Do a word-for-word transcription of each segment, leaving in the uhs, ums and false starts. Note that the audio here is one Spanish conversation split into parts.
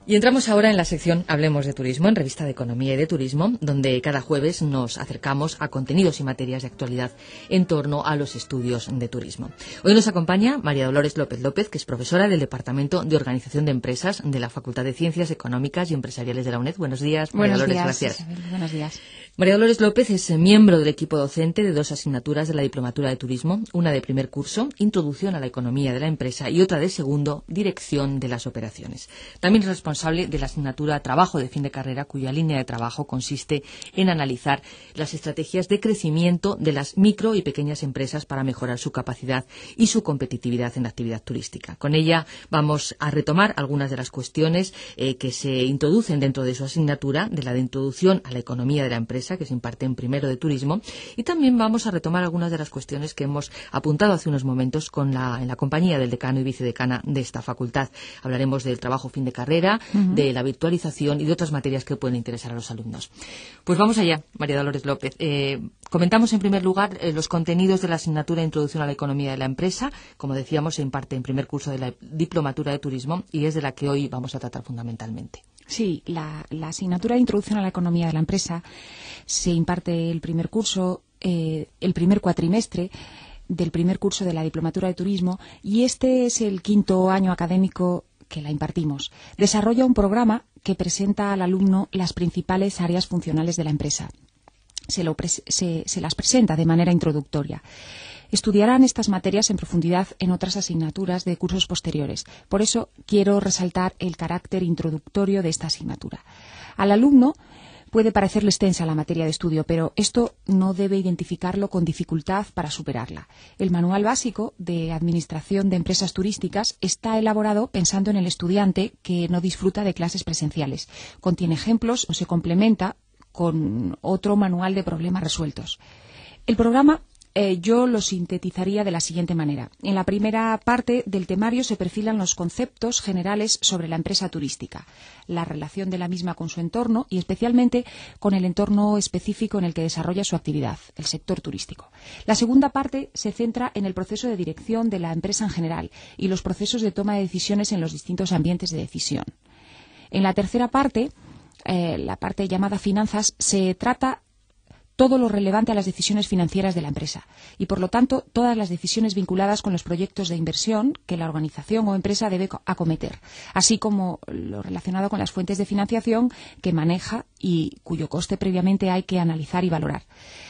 Y entramos ahora en la sección Hablemos de Turismo, en Revista de Economía y de Turismo, donde cada jueves nos acercamos a contenidos y materias de actualidad en torno a los estudios de turismo. Hoy nos acompaña María Dolores López López, que es profesora del Departamento de Organización de Empresas de la Facultad de Ciencias Económicas y Empresariales de la UNED. Buenos días, María Buenos Dolores, días, gracias. Isabel, buenos días. María Dolores López es miembro del equipo docente de dos asignaturas de la Diplomatura de Turismo, una de primer curso, Introducción a la Economía de la Empresa, y otra de segundo, Dirección de las Operaciones. También es responsable de la asignatura Trabajo de fin de carrera, cuya línea de trabajo consiste en analizar las estrategias de crecimiento de las micro y pequeñas empresas para mejorar su capacidad y su competitividad en la actividad turística. Con ella vamos a retomar algunas de las cuestiones eh, que se introducen dentro de su asignatura, de la de Introducción a la Economía de la Empresa, que se imparte en primero de turismo, y también vamos a retomar algunas de las cuestiones que hemos apuntado hace unos momentos con la, en la compañía del decano y vicedecana de esta facultad. Hablaremos del trabajo fin de carrera, uh-huh. de la virtualización y de otras materias que pueden interesar a los alumnos. Pues vamos allá, María Dolores López. Eh, comentamos en primer lugar eh, los contenidos de la asignatura de Introducción a la Economía de la Empresa. Como decíamos, se imparte en primer curso de la Diplomatura de Turismo y es de la que hoy vamos a tratar fundamentalmente. Sí, la, la asignatura de Introducción a la Economía de la Empresa se imparte el primer curso, eh, el primer cuatrimestre del primer curso de la Diplomatura de Turismo, y este es el quinto año académico que la impartimos. Desarrolla un programa que presenta al alumno las principales áreas funcionales de la empresa. Se, lo pre- se, se las presenta de manera introductoria. Estudiarán estas materias en profundidad en otras asignaturas de cursos posteriores. Por eso quiero resaltar el carácter introductorio de esta asignatura. Al alumno puede parecerle extensa la materia de estudio, pero esto no debe identificarlo con dificultad para superarla. El manual básico de Administración de Empresas Turísticas está elaborado pensando en el estudiante que no disfruta de clases presenciales. Contiene ejemplos o se complementa con otro manual de problemas resueltos. El programa Eh, yo lo sintetizaría de la siguiente manera. En la primera parte del temario se perfilan los conceptos generales sobre la empresa turística, la relación de la misma con su entorno y especialmente con el entorno específico en el que desarrolla su actividad, el sector turístico. La segunda parte se centra en el proceso de dirección de la empresa en general y los procesos de toma de decisiones en los distintos ambientes de decisión. En la tercera parte, eh, la parte llamada finanzas, se trata todo lo relevante a las decisiones financieras de la empresa y, por lo tanto, todas las decisiones vinculadas con los proyectos de inversión que la organización o empresa debe acometer, así como lo relacionado con las fuentes de financiación que maneja y cuyo coste previamente hay que analizar y valorar.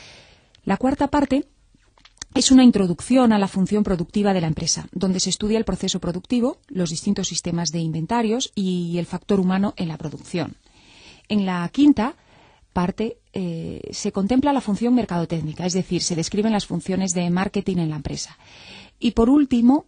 La cuarta parte es una introducción a la función productiva de la empresa, donde se estudia el proceso productivo, los distintos sistemas de inventarios y el factor humano en la producción. En la quinta parte eh, se contempla la función mercadotécnica, es decir, se describen las funciones de marketing en la empresa. Y por último,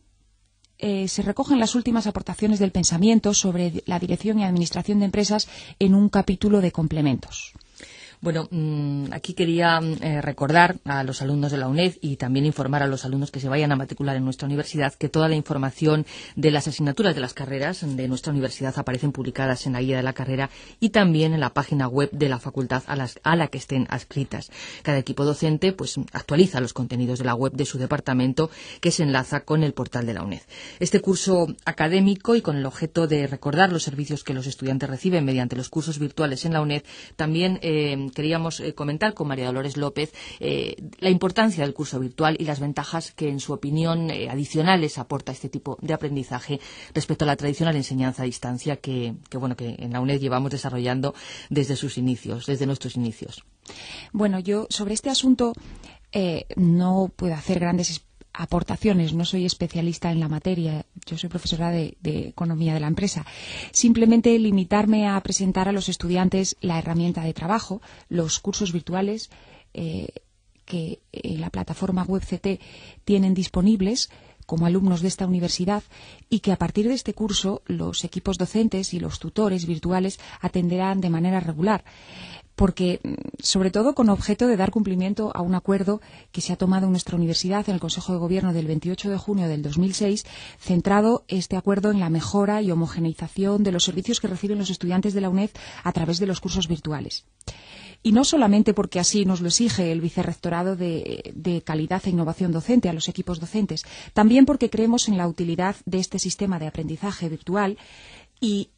eh, se recogen las últimas aportaciones del pensamiento sobre la dirección y administración de empresas en un capítulo de complementos. Bueno, aquí quería eh, recordar a los alumnos de la UNED y también informar a los alumnos que se vayan a matricular en nuestra universidad que toda la información de las asignaturas de las carreras de nuestra universidad aparecen publicadas en la guía de la carrera y también en la página web de la facultad a, las, a la que estén adscritas. Cada equipo docente pues actualiza los contenidos de la web de su departamento, que se enlaza con el portal de la UNED. Este curso académico, y con el objeto de recordar los servicios que los estudiantes reciben mediante los cursos virtuales en la UNED, también eh, queríamos eh, comentar con María Dolores López eh, la importancia del curso virtual y las ventajas que, en su opinión, eh, adicionales aporta este tipo de aprendizaje respecto a la tradicional enseñanza a distancia que, que, bueno, que en la UNED llevamos desarrollando desde sus inicios, desde nuestros inicios. Bueno, yo sobre este asunto eh, no puedo hacer grandes aportaciones, no soy especialista en la materia, yo soy profesora de, de Economía de la Empresa. Simplemente limitarme a presentar a los estudiantes la herramienta de trabajo, los cursos virtuales eh, que en la plataforma web C T tienen disponibles como alumnos de esta universidad y que a partir de este curso los equipos docentes y los tutores virtuales atenderán de manera regular. Porque, sobre todo, con objeto de dar cumplimiento a un acuerdo que se ha tomado en nuestra universidad en el Consejo de Gobierno del veintiocho de junio del dos mil seis, centrado este acuerdo en la mejora y homogeneización de los servicios que reciben los estudiantes de la UNED a través de los cursos virtuales. Y no solamente porque así nos lo exige el Vicerrectorado de, de Calidad e Innovación Docente a los equipos docentes, también porque creemos en la utilidad de este sistema de aprendizaje virtual y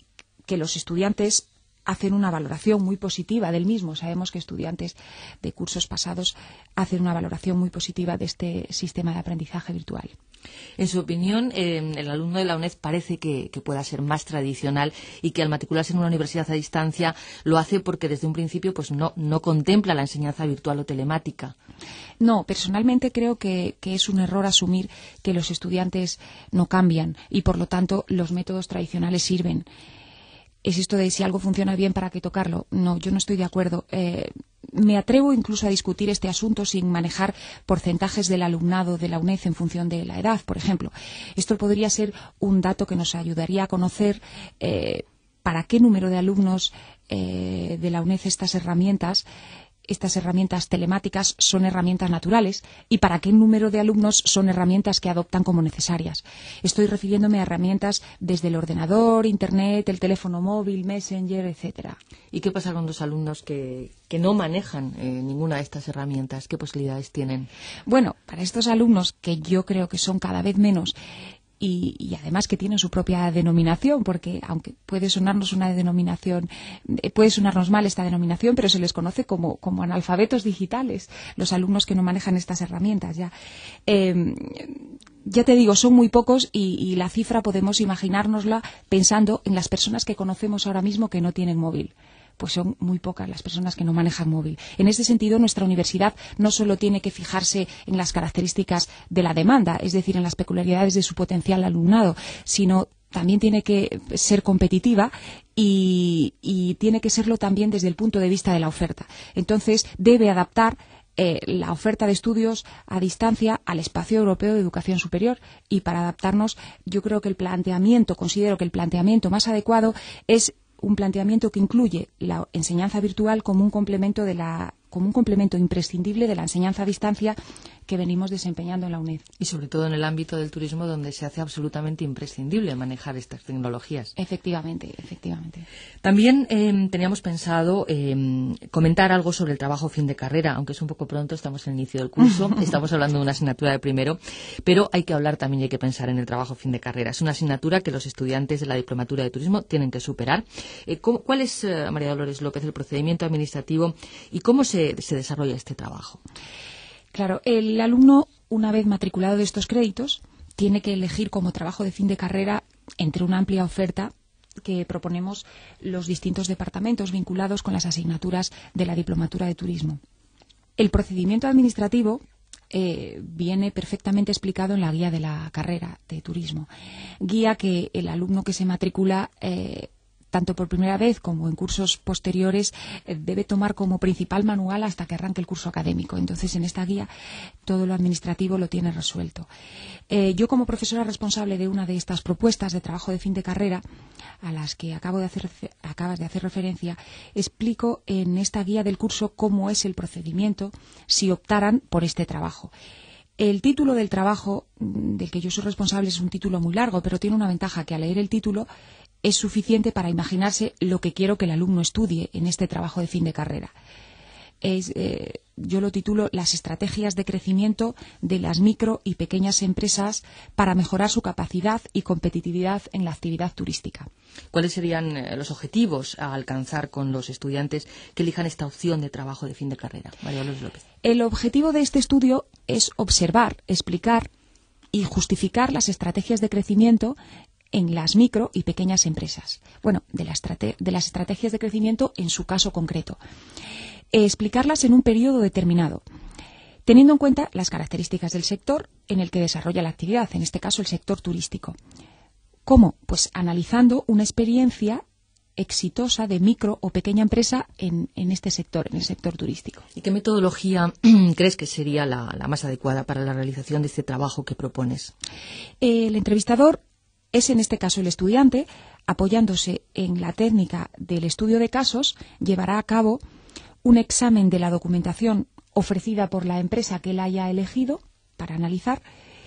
que los estudiantes hacen una valoración muy positiva del mismo. Sabemos que estudiantes de cursos pasados hacen una valoración muy positiva de este sistema de aprendizaje virtual. En su opinión, eh, el alumno de la UNED parece que, que pueda ser más tradicional y que al matricularse en una universidad a distancia lo hace porque desde un principio pues no, no contempla la enseñanza virtual o telemática. No, personalmente creo que, que es un error asumir que los estudiantes no cambian y por lo tanto los métodos tradicionales sirven. Es esto de si algo funciona bien, ¿para qué tocarlo? No, yo no estoy de acuerdo. Eh, me atrevo incluso a discutir este asunto sin manejar porcentajes del alumnado de la UNED en función de la edad, por ejemplo. Esto podría ser un dato que nos ayudaría a conocer eh, para qué número de alumnos eh, de la UNED estas herramientas Estas herramientas telemáticas son herramientas naturales y para qué número de alumnos son herramientas que adoptan como necesarias. Estoy refiriéndome a herramientas desde el ordenador, Internet, el teléfono móvil, Messenger, etcétera. ¿Y qué pasa con los alumnos que, que no manejan eh, ninguna de estas herramientas? ¿Qué posibilidades tienen? Bueno, para estos alumnos, que yo creo que son cada vez menos, Y, y además que tienen su propia denominación, porque aunque puede sonarnos una denominación, eh, puede sonarnos mal esta denominación, pero se les conoce como, como analfabetos digitales, los alumnos que no manejan estas herramientas ya. Eh, ya te digo, son muy pocos y, y la cifra podemos imaginárnosla pensando en las personas que conocemos ahora mismo que no tienen móvil. Pues son muy pocas las personas que no manejan móvil. En ese sentido, nuestra universidad no solo tiene que fijarse en las características de la demanda, es decir, en las peculiaridades de su potencial alumnado, sino también tiene que ser competitiva y, y tiene que serlo también desde el punto de vista de la oferta. Entonces, debe adaptar eh, la oferta de estudios a distancia al espacio europeo de educación superior. Y para adaptarnos, yo creo que el planteamiento, considero que el planteamiento más adecuado es un planteamiento que incluye la enseñanza virtual como un complemento de la como un complemento imprescindible de la enseñanza a distancia que venimos desempeñando en la UNED. Y sobre todo en el ámbito del turismo, donde se hace absolutamente imprescindible manejar estas tecnologías. Efectivamente, efectivamente. También eh, teníamos pensado eh, comentar algo sobre el trabajo fin de carrera, aunque es un poco pronto, estamos en el inicio del curso, estamos hablando de una asignatura de primero, pero hay que hablar también y hay que pensar en el trabajo fin de carrera. Es una asignatura que los estudiantes de la diplomatura de turismo tienen que superar. Eh, ¿cómo, ¿Cuál es, eh, María Dolores López, el procedimiento administrativo y cómo se se desarrolla este trabajo? Claro, el alumno, una vez matriculado de estos créditos, tiene que elegir como trabajo de fin de carrera entre una amplia oferta que proponemos los distintos departamentos vinculados con las asignaturas de la diplomatura de turismo. El procedimiento administrativo eh, viene perfectamente explicado en la guía de la carrera de turismo, guía que el alumno que se matricula eh, tanto por primera vez como en cursos posteriores, eh, debe tomar como principal manual hasta que arranque el curso académico. Entonces, en esta guía, todo lo administrativo lo tiene resuelto. Eh, yo, como profesora responsable de una de estas propuestas de trabajo de fin de carrera, a las que acabo de hacer, acabas de hacer referencia, explico en esta guía del curso cómo es el procedimiento si optaran por este trabajo. El título del trabajo del que yo soy responsable es un título muy largo, pero tiene una ventaja, que al leer el título es suficiente para imaginarse lo que quiero que el alumno estudie en este trabajo de fin de carrera. Es, eh, yo lo titulo Las estrategias de crecimiento de las micro y pequeñas empresas para mejorar su capacidad y competitividad en la actividad turística. ¿Cuáles serían eh, los objetivos a alcanzar con los estudiantes que elijan esta opción de trabajo de fin de carrera? María Dolores López. El objetivo de este estudio es observar, explicar y justificar las estrategias de crecimiento en las micro y pequeñas empresas. Bueno, de, la estrate- de las estrategias de crecimiento en su caso concreto. Eh, explicarlas en un periodo determinado, teniendo en cuenta las características del sector en el que desarrolla la actividad, en este caso el sector turístico. ¿Cómo? Pues analizando una experiencia exitosa de micro o pequeña empresa en, en este sector, en el sector turístico. ¿Y qué metodología crees que sería la, la más adecuada para la realización de este trabajo que propones? El entrevistador es en este caso el estudiante, apoyándose en la técnica del estudio de casos, llevará a cabo un examen de la documentación ofrecida por la empresa que él haya elegido para analizar.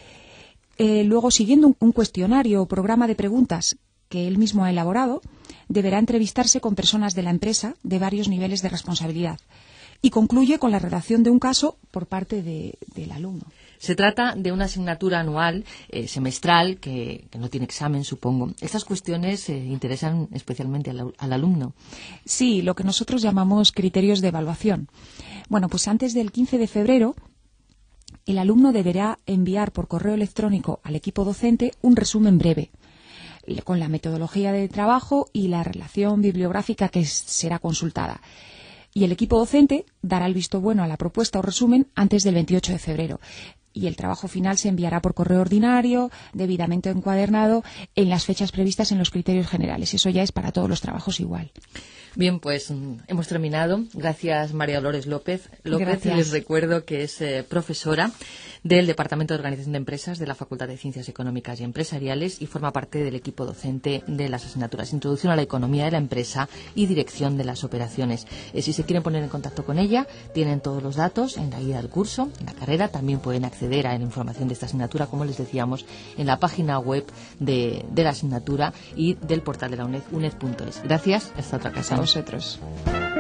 Eh, luego, siguiendo un, un cuestionario o programa de preguntas que él mismo ha elaborado, deberá entrevistarse con personas de la empresa de varios niveles de responsabilidad y concluye con la redacción de un caso por parte de, del alumno. Se trata de una asignatura anual, eh, semestral, que, que no tiene examen, supongo. Estas cuestiones eh, interesan especialmente al, al alumno. Sí, lo que nosotros llamamos criterios de evaluación. Bueno, pues antes del quince de febrero, el alumno deberá enviar por correo electrónico al equipo docente un resumen breve, con la metodología de trabajo y la relación bibliográfica que será consultada. Y el equipo docente dará el visto bueno a la propuesta o resumen antes del veintiocho de febrero. Y el trabajo final se enviará por correo ordinario, debidamente encuadernado, en las fechas previstas en los criterios generales. Eso ya es para todos los trabajos igual. Bien, pues mm, hemos terminado. Gracias, María Dolores López. López, Gracias. Les recuerdo que es eh, profesora del Departamento de Organización de Empresas de la Facultad de Ciencias Económicas y Empresariales y forma parte del equipo docente de las asignaturas Introducción a la Economía de la Empresa y Dirección de las Operaciones. Eh, si se quieren poner en contacto con ella, tienen todos los datos en la guía del curso, en la carrera. También pueden acceder a la información de esta asignatura, como les decíamos, en la página web de, de la asignatura y del portal de la UNED, uned punto es. Gracias. Hasta otra ocasión. A vosotros.